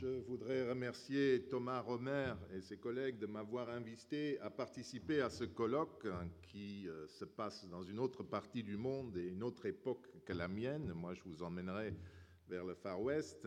Je voudrais remercier Thomas Romer et ses collègues de m'avoir invité à participer à ce colloque qui se passe dans une autre partie du monde et une autre époque que la mienne. Moi, je vous emmènerai vers le Far West.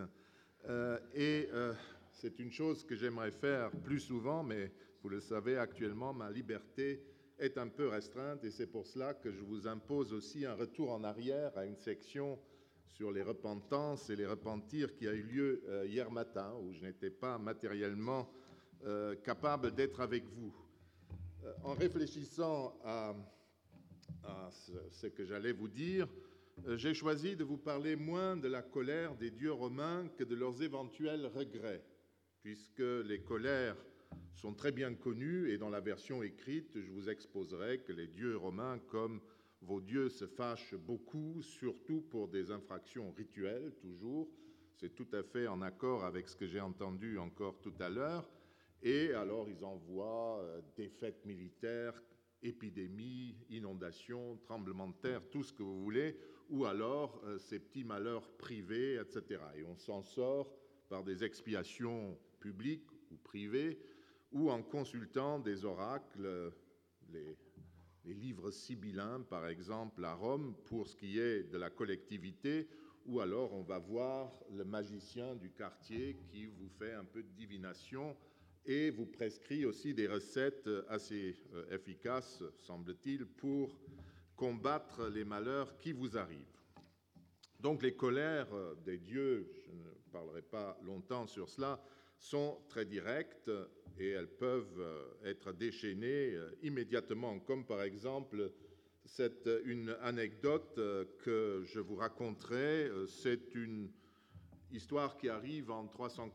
C'est une chose que j'aimerais faire plus souvent, mais vous le savez, actuellement, ma liberté est un peu restreinte et c'est pour cela que je vous impose aussi un retour en arrière à une section sur les repentances et les repentirs qui a eu lieu hier matin, où je n'étais pas matériellement capable d'être avec vous. En réfléchissant à ce que j'allais vous dire, j'ai choisi de vous parler moins de la colère des dieux romains que de leurs éventuels regrets, puisque les colères sont très bien connues et dans la version écrite, je vous exposerai que les dieux romains, comme vos dieux, se fâchent beaucoup, surtout pour des infractions rituelles, toujours. C'est tout à fait en accord avec ce que j'ai entendu encore tout à l'heure. Et alors, ils envoient défaites militaires, épidémies, inondations, tremblements de terre, tout ce que vous voulez, ou alors ces petits malheurs privés, etc. Et on s'en sort par des expiations publiques ou privées, ou en consultant des oracles, les livres sibyllins, par exemple, à Rome, pour ce qui est de la collectivité, ou alors on va voir le magicien du quartier qui vous fait un peu de divination et vous prescrit aussi des recettes assez efficaces, semble-t-il, pour combattre les malheurs qui vous arrivent. Donc les colères des dieux, je ne parlerai pas longtemps sur cela, sont très directes et elles peuvent être déchaînées immédiatement, comme par exemple une anecdote que je vous raconterai. C'est une histoire qui arrive en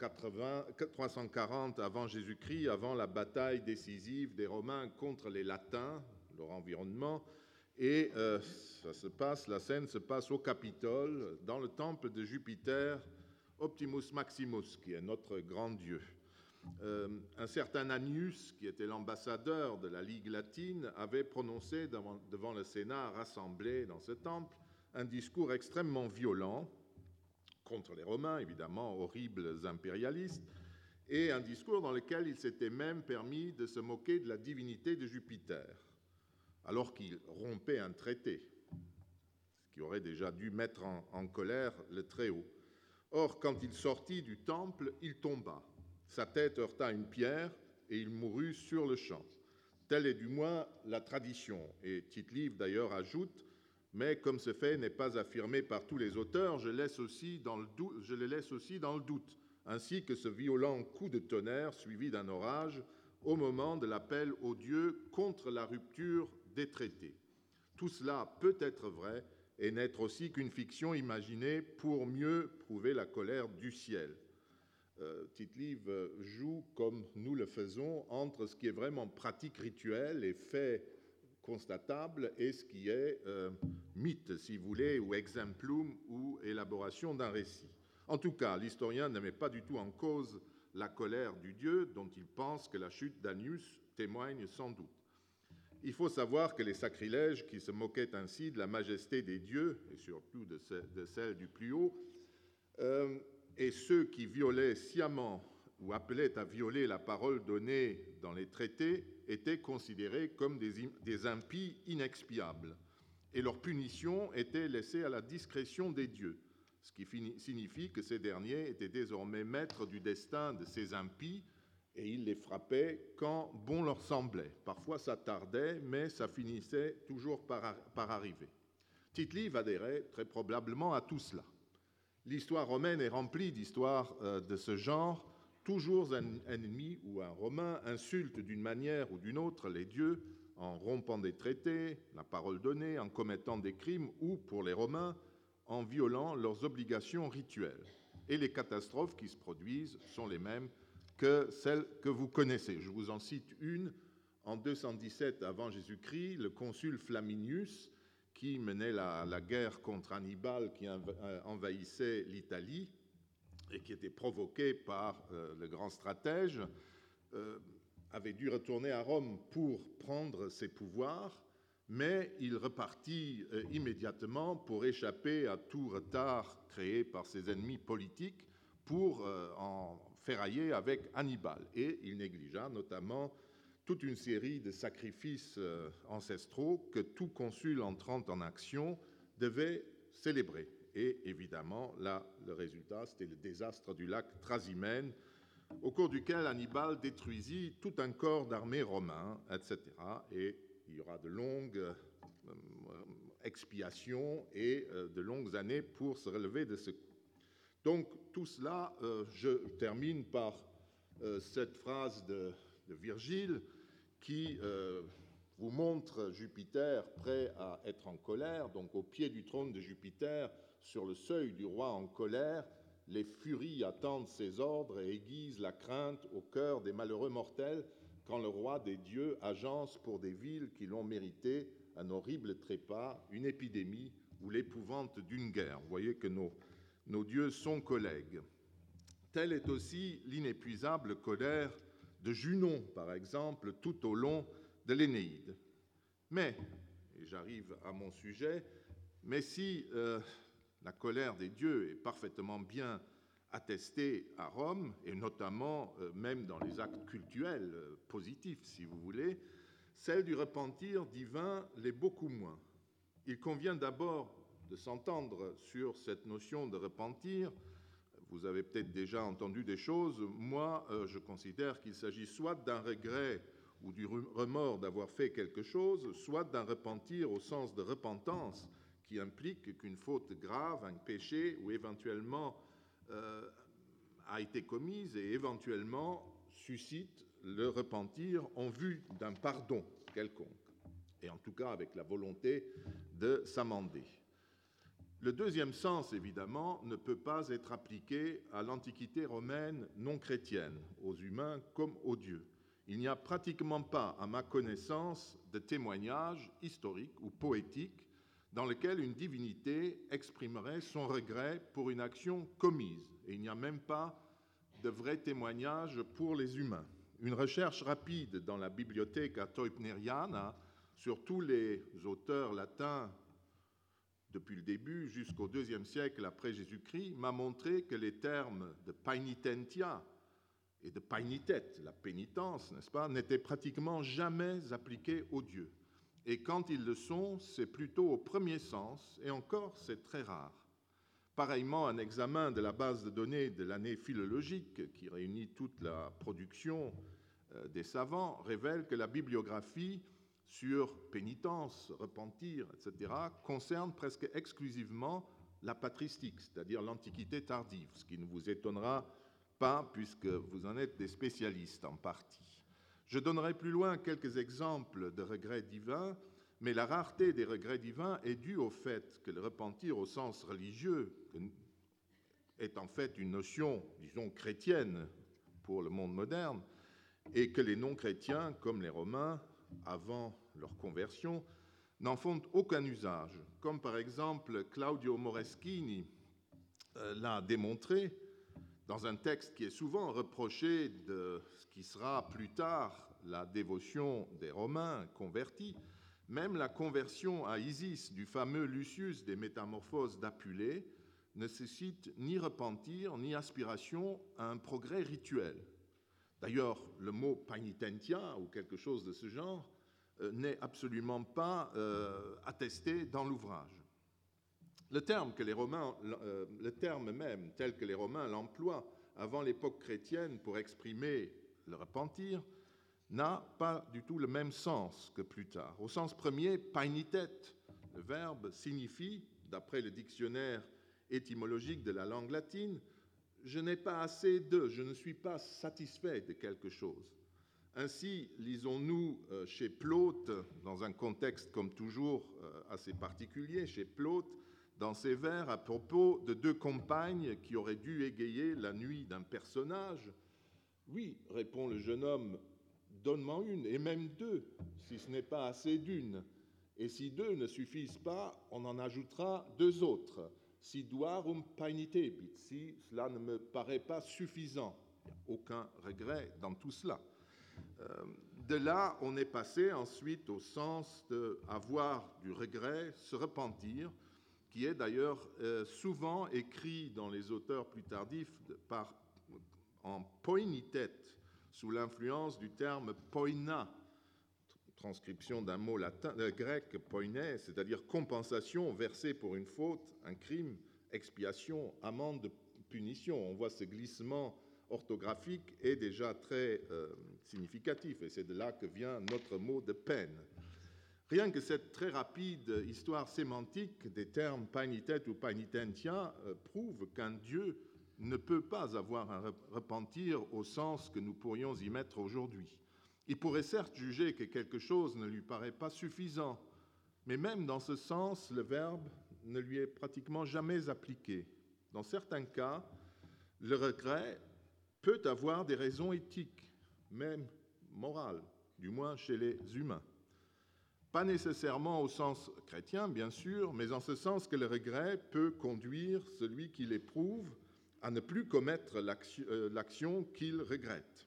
340 avant Jésus-Christ, avant la bataille décisive des Romains contre les Latins, leur environnement. Et la scène se passe au Capitole, dans le temple de Jupiter, Optimus Maximus, qui est notre grand dieu. Un certain Annius, qui était l'ambassadeur de la Ligue latine, avait prononcé devant le Sénat rassemblé dans ce temple un discours extrêmement violent contre les Romains, évidemment, horribles impérialistes, et un discours dans lequel il s'était même permis de se moquer de la divinité de Jupiter, alors qu'il rompait un traité, ce qui aurait déjà dû mettre en colère le Très-Haut. Or, quand il sortit du temple, il tomba. Sa tête heurta une pierre et il mourut sur le champ. Telle est du moins la tradition. Et Tite-Live, d'ailleurs, ajoute « Mais comme ce fait n'est pas affirmé par tous les auteurs, je le laisse aussi dans le doute, ainsi que ce violent coup de tonnerre suivi d'un orage au moment de l'appel aux dieux contre la rupture des traités. Tout cela peut être vrai et n'être aussi qu'une fiction imaginée pour mieux prouver la colère du ciel. » Tite-Live joue, comme nous le faisons, entre ce qui est vraiment pratique rituelle et fait constatable et ce qui est mythe, si vous voulez, ou exemplum, ou élaboration d'un récit. En tout cas, l'historien ne met pas du tout en cause la colère du dieu, dont il pense que la chute d'Annius témoigne sans doute. Il faut savoir que les sacrilèges qui se moquaient ainsi de la majesté des dieux, et surtout de celle du plus haut, et ceux qui violaient sciemment ou appelaient à violer la parole donnée dans les traités étaient considérés comme des impies inexpiables, et leur punition était laissée à la discrétion des dieux, ce qui signifie que ces derniers étaient désormais maîtres du destin de ces impies, et ils les frappaient quand bon leur semblait. Parfois ça tardait, mais ça finissait toujours par arriver. Tite-Live adhérait très probablement à tout cela. L'histoire romaine est remplie d'histoires de ce genre. Toujours un ennemi ou un Romain insulte d'une manière ou d'une autre les dieux en rompant des traités, la parole donnée, en commettant des crimes ou, pour les Romains, en violant leurs obligations rituelles. Et les catastrophes qui se produisent sont les mêmes que celles que vous connaissez. Je vous en cite une. En 217 avant Jésus-Christ, le consul Flaminius, qui menait la guerre contre Hannibal, qui envahissait l'Italie et qui était provoqué par le grand stratège, avait dû retourner à Rome pour prendre ses pouvoirs, mais il repartit immédiatement pour échapper à tout retard créé par ses ennemis politiques, pour en ferrailler avec Hannibal. Et il négligea notamment toute une série de sacrifices ancestraux que tout consul entrant en action devait célébrer. Et évidemment, là, le résultat, c'était le désastre du lac Trasimène, au cours duquel Hannibal détruisit tout un corps d'armée romain, etc. Et il y aura de longues expiations et de longues années pour se relever de ce. Donc, tout cela, je termine par cette phrase de Virgile qui vous montre Jupiter prêt à être en colère, donc au pied du trône de Jupiter, sur le seuil du roi en colère, les furies attendent ses ordres et aiguisent la crainte au cœur des malheureux mortels quand le roi des dieux agence pour des villes qui l'ont mérité un horrible trépas, une épidémie ou l'épouvante d'une guerre. Vous voyez que nos dieux sont collègues. Telle est aussi l'inépuisable colère de Junon, par exemple, tout au long de l'Énéide. Mais, et j'arrive à mon sujet, mais si la colère des dieux est parfaitement bien attestée à Rome, et notamment même dans les actes cultuels positifs, si vous voulez, celle du repentir divin l'est beaucoup moins. Il convient d'abord de s'entendre sur cette notion de repentir. Vous avez peut-être déjà entendu des choses. Moi, je considère qu'il s'agit soit d'un regret ou du remords d'avoir fait quelque chose, soit d'un repentir au sens de repentance, qui implique qu'une faute grave, un péché, ou éventuellement a été commise et éventuellement suscite le repentir en vue d'un pardon quelconque, et en tout cas avec la volonté de s'amender. Le deuxième sens, évidemment, ne peut pas être appliqué à l'Antiquité romaine non chrétienne, aux humains comme aux dieux. Il n'y a pratiquement pas, à ma connaissance, de témoignage historique ou poétique dans lequel une divinité exprimerait son regret pour une action commise. Et il n'y a même pas de vrai témoignage pour les humains. Une recherche rapide dans la Bibliotheca Teubneriana sur tous les auteurs latins depuis le début jusqu'au IIe siècle après Jésus-Christ m'a montré que les termes de paenitentia et de paenitet, la pénitence, n'est-ce pas, n'étaient pratiquement jamais appliqués aux dieux. Et quand ils le sont, c'est plutôt au premier sens, et encore, c'est très rare. Pareillement, un examen de la base de données de l'année philologique, qui réunit toute la production des savants, révèle que la bibliographie sur pénitence, repentir, etc., concerne presque exclusivement la patristique, c'est-à-dire l'Antiquité tardive, ce qui ne vous étonnera pas puisque vous en êtes des spécialistes en partie. Je donnerai plus loin quelques exemples de regrets divins, mais la rareté des regrets divins est due au fait que le repentir au sens religieux est en fait une notion, disons, chrétienne pour le monde moderne, et que les non-chrétiens, comme les Romains, avant leur conversion, n'en font aucun usage, comme par exemple Claudio Moreschini l'a démontré dans un texte qui est souvent reproché de ce qui sera plus tard la dévotion des Romains convertis. Même la conversion à Isis du fameux Lucius des Métamorphoses d'Apulée ne suscite ni repentir ni aspiration à un progrès rituel. D'ailleurs, le mot paenitentia ou quelque chose de ce genre n'est absolument pas attesté dans l'ouvrage. Le terme même tel que les Romains l'emploient avant l'époque chrétienne pour exprimer le repentir n'a pas du tout le même sens que plus tard. Au sens premier, paenitet, le verbe signifie, d'après le dictionnaire étymologique de la langue latine, je n'ai pas assez de, je ne suis pas satisfait de quelque chose. Ainsi, lisons-nous chez Plaute, dans un contexte comme toujours assez particulier, chez Plaute, dans ses vers à propos de deux compagnes qui auraient dû égayer la nuit d'un personnage. Oui, répond le jeune homme, donne-moi une, et même deux, si ce n'est pas assez d'une. Et si deux ne suffisent pas, on en ajoutera deux autres. Si duarum paenitebit, si cela ne me paraît pas suffisant. Il n'y a aucun regret dans tout cela. De là, on est passé ensuite au sens d'avoir du regret, se repentir, qui est d'ailleurs souvent écrit dans les auteurs plus tardifs en poinitet, sous l'influence du terme poina, transcription d'un mot grec poiné, c'est-à-dire compensation versée pour une faute, un crime, expiation, amende, punition. On voit ce glissement orthographique est déjà très significatif, et c'est de là que vient notre mot de peine. Rien que cette très rapide histoire sémantique des termes painitet ou painitentia prouve qu'un Dieu ne peut pas avoir un repentir au sens que nous pourrions y mettre aujourd'hui. Il pourrait certes juger que quelque chose ne lui paraît pas suffisant, mais même dans ce sens, le verbe ne lui est pratiquement jamais appliqué. Dans certains cas, le regret peut avoir des raisons éthiques, même morales, du moins chez les humains. Pas nécessairement au sens chrétien, bien sûr, mais en ce sens que le regret peut conduire celui qui l'éprouve à ne plus commettre l'action qu'il regrette.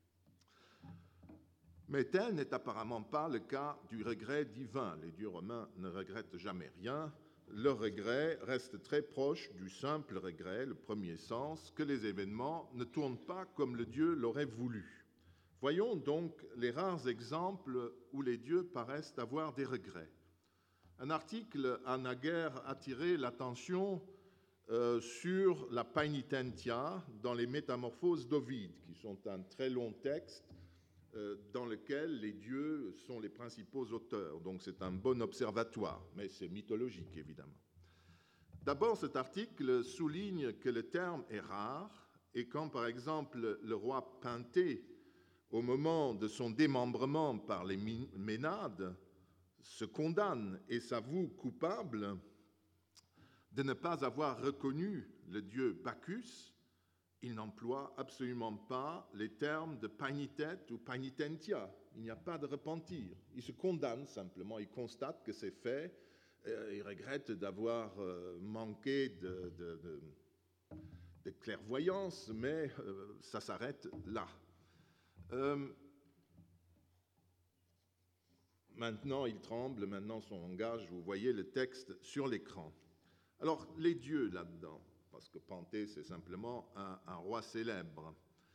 Mais tel n'est apparemment pas le cas du regret divin. Les dieux romains ne regrettent jamais rien. Leur regret reste très proche du simple regret, le premier sens, que les événements ne tournent pas comme le Dieu l'aurait voulu. Voyons donc les rares exemples où les dieux paraissent avoir des regrets. Un article a naguère attiré l'attention sur la painitentia dans les Métamorphoses d'Ovide, qui sont un très long texte dans lequel les dieux sont les principaux auteurs. Donc c'est un bon observatoire, mais c'est mythologique, évidemment. D'abord, cet article souligne que le terme est rare, et quand, par exemple, le roi Penthée, au moment de son démembrement par les Ménades, se condamne et s'avoue coupable de ne pas avoir reconnu le dieu Bacchus, il n'emploie absolument pas les termes de painitet ou painitentia. Il n'y a pas de repentir. Il se condamne simplement, il constate que c'est fait, il regrette d'avoir manqué de clairvoyance, mais ça s'arrête là. Maintenant, il tremble, maintenant son langage, vous voyez le texte sur l'écran. Alors, les dieux là-dedans, parce que Penthée, c'est simplement un roi célèbre.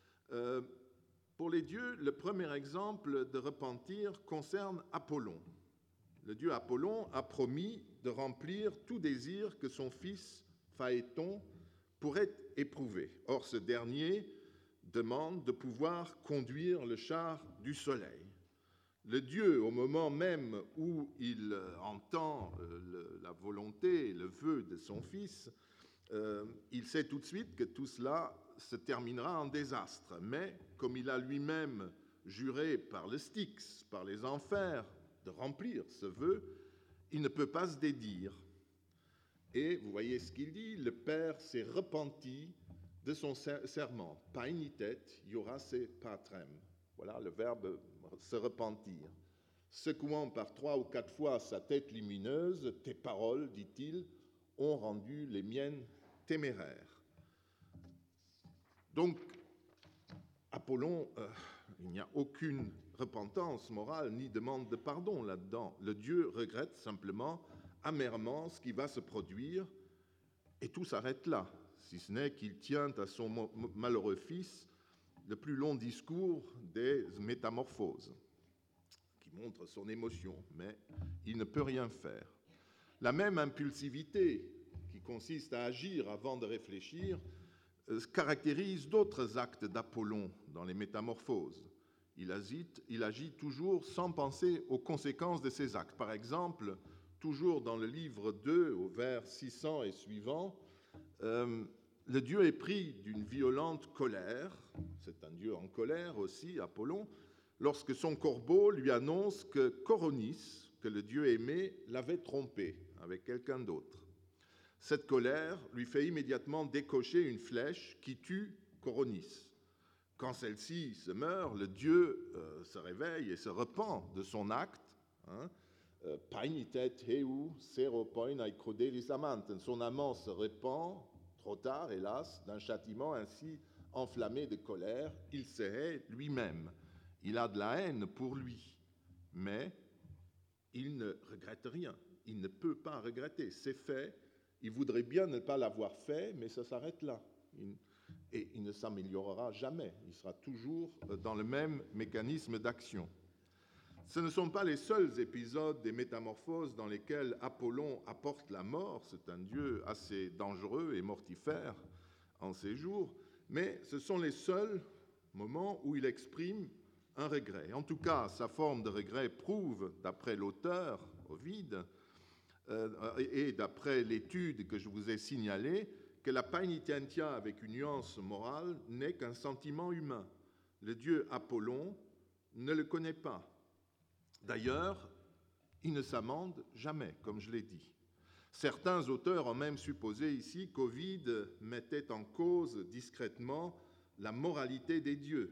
Pour les dieux, le premier exemple de repentir concerne Apollon. Le dieu Apollon a promis de remplir tout désir que son fils Phaéton pourrait éprouver. Or, ce dernier demande de pouvoir conduire le char du soleil. Le dieu, au moment même où il entend la volonté, le vœu de son fils, il sait tout de suite que tout cela se terminera en désastre. Mais comme il a lui-même juré par le Styx, par les enfers, de remplir ce vœu, il ne peut pas se dédire. Et vous voyez ce qu'il dit, le père s'est repenti de son serment. Painitet, iurace patrem. Voilà le verbe se repentir. Secouant par 3 ou 4 fois sa tête lumineuse, tes paroles, dit-il, ont rendu les miennes téméraires. Donc, Apollon, il n'y a aucune repentance morale ni demande de pardon là-dedans. Le dieu regrette simplement, amèrement, ce qui va se produire, et tout s'arrête là, si ce n'est qu'il tient à son malheureux fils le plus long discours des Métamorphoses, qui montre son émotion, mais il ne peut rien faire. La même impulsivité qui consiste à agir avant de réfléchir caractérise d'autres actes d'Apollon dans les Métamorphoses. Il agit toujours sans penser aux conséquences de ses actes. Par exemple, toujours dans le livre 2, au vers 600 et suivant, le dieu est pris d'une violente colère, c'est un dieu en colère aussi, Apollon, lorsque son corbeau lui annonce que Coronis, que le dieu aimé, l'avait trompé avec quelqu'un d'autre. Cette colère lui fait immédiatement décocher une flèche qui tue Coronis. Quand celle-ci se meurt, le dieu se réveille et se repent de son acte. Painitet heu seropoinai crudelis amanten. Son amant se repent, trop tard, hélas, d'un châtiment ainsi enflammé de colère. Il se hait lui-même. Il a de la haine pour lui, mais il ne regrette rien. Il ne peut pas regretter. C'est fait, Il voudrait bien ne pas l'avoir fait, mais ça s'arrête là. Et il ne s'améliorera jamais. Il sera toujours dans le même mécanisme d'action. Ce ne sont pas les seuls épisodes des métamorphoses dans lesquels Apollon apporte la mort. C'est un dieu assez dangereux et mortifère en ces jours, mais ce sont les seuls moments où il exprime un regret. En tout cas, sa forme de regret prouve, d'après l'auteur, Ovide, et d'après l'étude que je vous ai signalée, que la paenitentia avec une nuance morale n'est qu'un sentiment humain. Le dieu Apollon ne le connaît pas. D'ailleurs, il ne s'amende jamais, comme je l'ai dit. Certains auteurs ont même supposé ici qu'Ovide mettait en cause discrètement la moralité des dieux,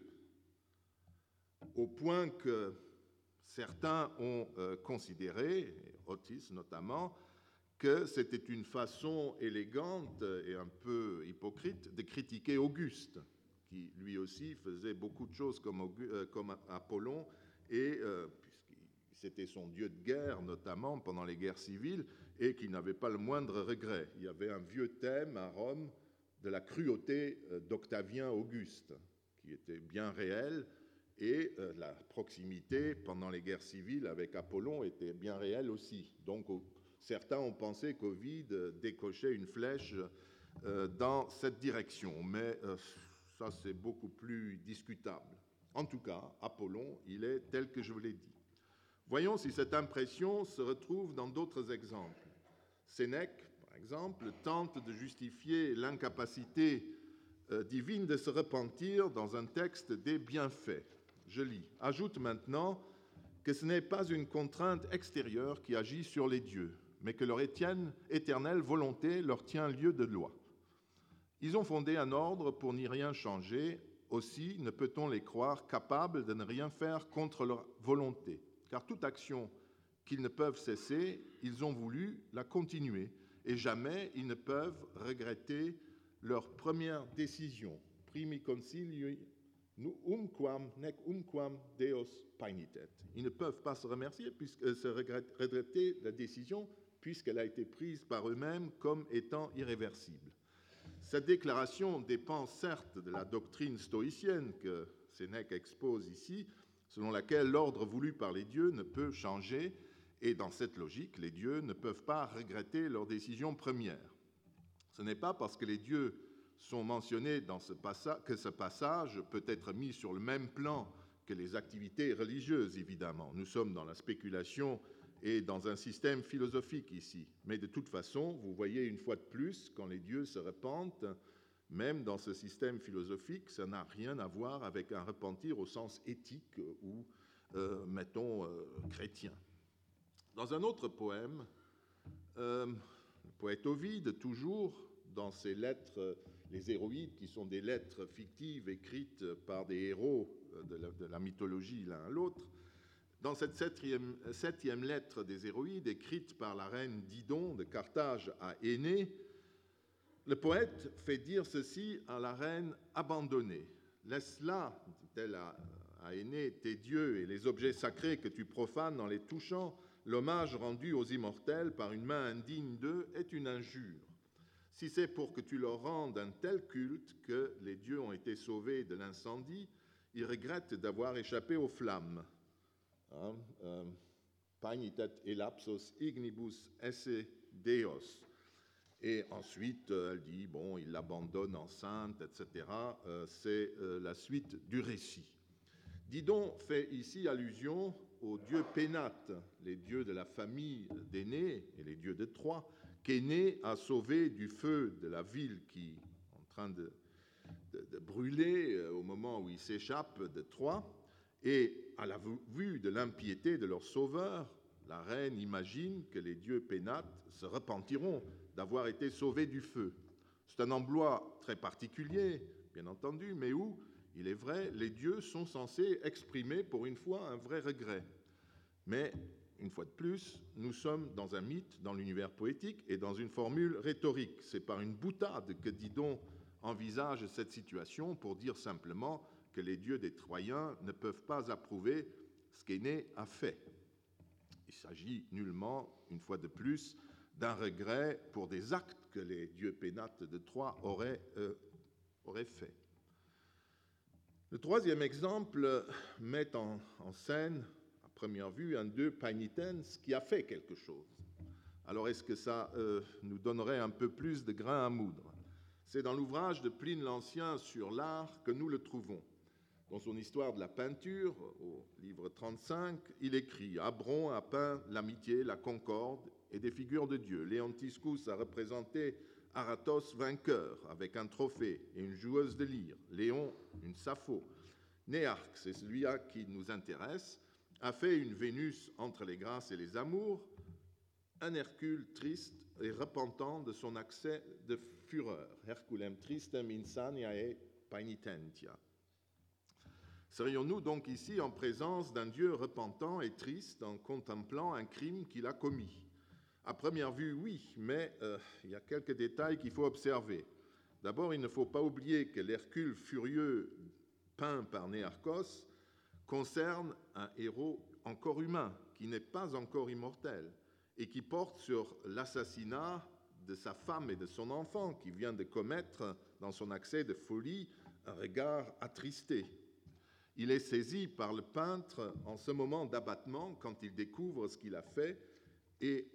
au point que certains ont considéré, Otis notamment, que c'était une façon élégante et un peu hypocrite de critiquer Auguste, qui lui aussi faisait beaucoup de choses comme Apollon, et puisque c'était son dieu de guerre, notamment pendant les guerres civiles, et qui n'avait pas le moindre regret. Il y avait un vieux thème à Rome de la cruauté d'Octavien Auguste, qui était bien réel, et la proximité pendant les guerres civiles avec Apollon était bien réelle aussi. Donc certains ont pensé qu'Ovide décochait une flèche dans cette direction, mais ça c'est beaucoup plus discutable. En tout cas, Apollon, il est tel que je vous l'ai dit. Voyons si cette impression se retrouve dans d'autres exemples. Sénèque, par exemple, tente de justifier l'incapacité divine de se repentir dans un texte des bienfaits. Je lis. Ajoute maintenant que ce n'est pas une contrainte extérieure qui agit sur les dieux, mais que leur éternelle volonté leur tient lieu de loi. Ils ont fondé un ordre pour n'y rien changer, aussi ne peut-on les croire capables de ne rien faire contre leur volonté, car toute action qu'ils ne peuvent cesser, ils ont voulu la continuer, et jamais ils ne peuvent regretter leur première décision. Primi concilium umquam Deus paenitet. Ils ne peuvent pas se regretter la décision puisqu'elle a été prise par eux-mêmes comme étant irréversible. Cette déclaration dépend certes de la doctrine stoïcienne que Sénèque expose ici, selon laquelle l'ordre voulu par les dieux ne peut changer, et dans cette logique, les dieux ne peuvent pas regretter leur décision première. Ce n'est pas parce que les dieux sont mentionnés dans que ce passage peut être mis sur le même plan que les activités religieuses, évidemment. Nous sommes dans la spéculation et dans un système philosophique ici. Mais de toute façon, vous voyez une fois de plus, quand les dieux se repentent, même dans ce système philosophique, ça n'a rien à voir avec un repentir au sens éthique ou, chrétien. Dans un autre poème, le poète Ovide, toujours dans ses lettres, les héroïdes, qui sont des lettres fictives écrites par des héros de la mythologie l'un à l'autre, dans cette septième lettre des héroïdes, écrite par la reine Didon de Carthage à Énée, le poète fait dire ceci à la reine abandonnée. « Laisse là, dit-elle à Énée, tes dieux et les objets sacrés que tu profanes en les touchant, l'hommage rendu aux immortels par une main indigne d'eux est une injure. Si c'est pour que tu leur rendes un tel culte que les dieux ont été sauvés de l'incendie, ils regrettent d'avoir échappé aux flammes. Paenitet elapsos ignibus esse Deos. Et ensuite, elle dit, bon, il l'abandonne enceinte, etc. C'est la suite du récit. Didon fait ici allusion aux dieux pénates, les dieux de la famille d'Énée et les dieux de Troie, qu'Énée a sauvés du feu de la ville qui est en train de brûler au moment où il s'échappe de Troie. Et à la vue de l'impiété de leur sauveur, la reine imagine que les dieux pénates se repentiront d'avoir été sauvés du feu. C'est un emploi très particulier, bien entendu, mais où, il est vrai, les dieux sont censés exprimer pour une fois un vrai regret. Mais, une fois de plus, nous sommes dans un mythe, dans l'univers poétique et dans une formule rhétorique. C'est par une boutade que Didon envisage cette situation pour dire simplement que les dieux des Troyens ne peuvent pas approuver ce qu'Énée a fait. Il s'agit nullement, une fois de plus, d'un regret pour des actes que les dieux pénates de Troie auraient fait. Le troisième exemple met en scène, à première vue, un dieu pénitens qui a fait quelque chose. Alors, est-ce que ça nous donnerait un peu plus de grain à moudre? C'est dans l'ouvrage de Pline l'Ancien sur l'art que nous le trouvons. Dans son histoire de la peinture, au livre 35, il écrit « Abron a peint l'amitié, la concorde et des figures de dieux. Léontiscus a représenté Aratos vainqueur avec un trophée et une joueuse de lyre. Léon, une Sappho. Néarque, c'est celui-là qui nous intéresse, a fait une Vénus entre les grâces et les amours, un Hercule triste et repentant de son accès de fureur. Herculem tristem insaniae paenitentia. Serions-nous donc ici en présence d'un Dieu repentant et triste en contemplant un crime qu'il a commis? À première vue, oui, mais il y a quelques détails qu'il faut observer. D'abord, il ne faut pas oublier que l'Hercule furieux peint par Néarchos concerne un héros encore humain, qui n'est pas encore immortel, et qui porte sur l'assassinat de sa femme et de son enfant, qui vient de commettre, dans son accès de folie, un regard attristé. Il est saisi par le peintre en ce moment d'abattement, quand il découvre ce qu'il a fait, et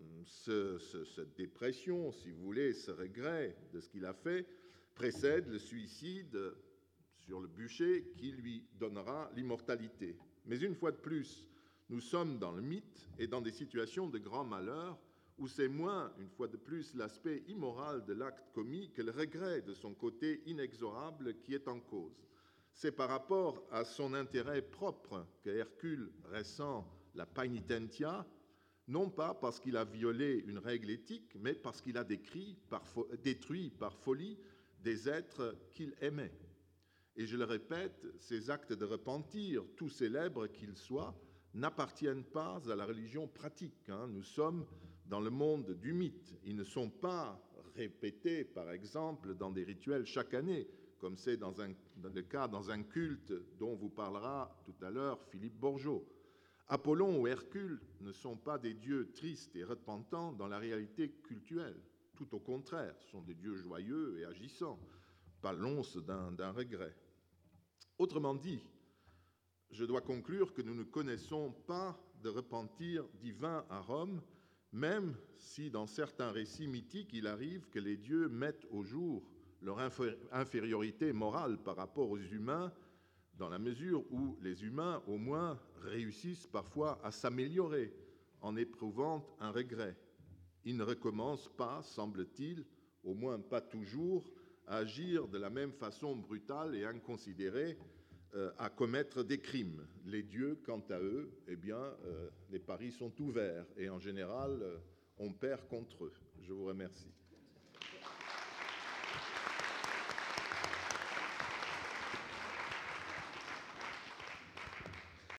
cette dépression, si vous voulez, ce regret de ce qu'il a fait, précède le suicide sur le bûcher qui lui donnera l'immortalité. Mais une fois de plus, nous sommes dans le mythe et dans des situations de grand malheur où c'est moins, une fois de plus, l'aspect immoral de l'acte commis que le regret de son côté inexorable qui est en cause. C'est par rapport à son intérêt propre que Hercule ressent la paenitentia, non pas parce qu'il a violé une règle éthique, mais parce qu'il a détruit par folie des êtres qu'il aimait. Et je le répète, ces actes de repentir, tout célèbres qu'ils soient, n'appartiennent pas à la religion pratique. Nous sommes dans le monde du mythe. Ils ne sont pas répétés, par exemple, dans des rituels chaque année, comme c'est dans le cas dans un culte dont vous parlera tout à l'heure Philippe Bourgeot. Apollon ou Hercule ne sont pas des dieux tristes et repentants dans la réalité cultuelle. Tout au contraire, ce sont des dieux joyeux et agissants, pas l'once d'un regret. Autrement dit, je dois conclure que nous ne connaissons pas de repentir divin à Rome, même si dans certains récits mythiques, il arrive que les dieux mettent au jour leur infériorité morale par rapport aux humains, dans la mesure où les humains, au moins, réussissent parfois à s'améliorer en éprouvant un regret. Ils ne recommencent pas, semble-t-il, au moins pas toujours, à agir de la même façon brutale et inconsidérée, à commettre des crimes. Les dieux, quant à eux, les paris sont ouverts et en général, on perd contre eux. Je vous remercie.